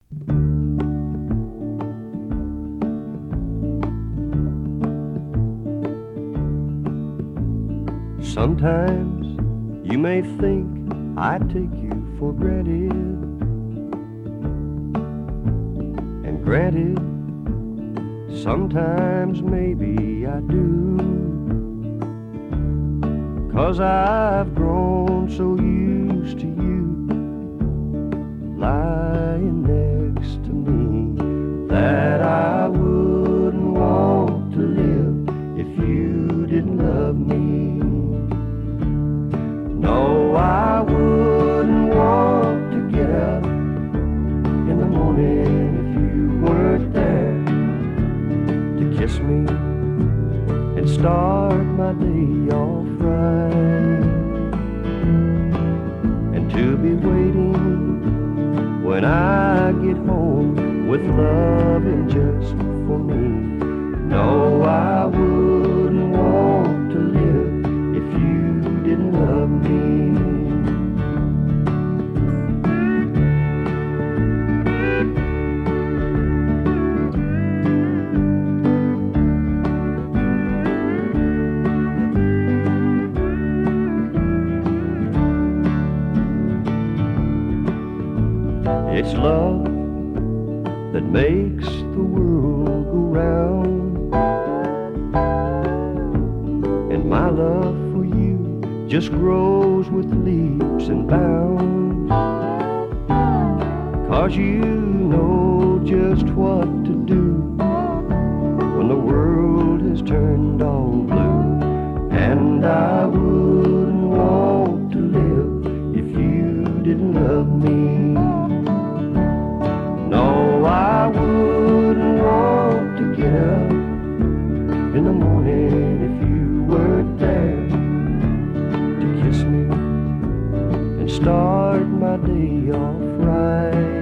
Sometimes you may think I take you for granted, and granted, sometimes maybe I do, 'cause I've grown so used to you lying next to me that I wouldn't want to live if you didn't love me. No, I wouldn't want to get up in the morning if you weren't there to kiss me and start my day off right, and to be waiting when I get home with loving just for me. No, I wouldn't want to live if you didn't love me. It's love that makes the world go round, and my love for you just grows with leaps and bounds, 'cause you know just what to do when the world has turned all blue. And I wouldn't want to live if you didn't love me. No, I wouldn't want to get up in the morning if you weren't there to kiss me and start my day off right.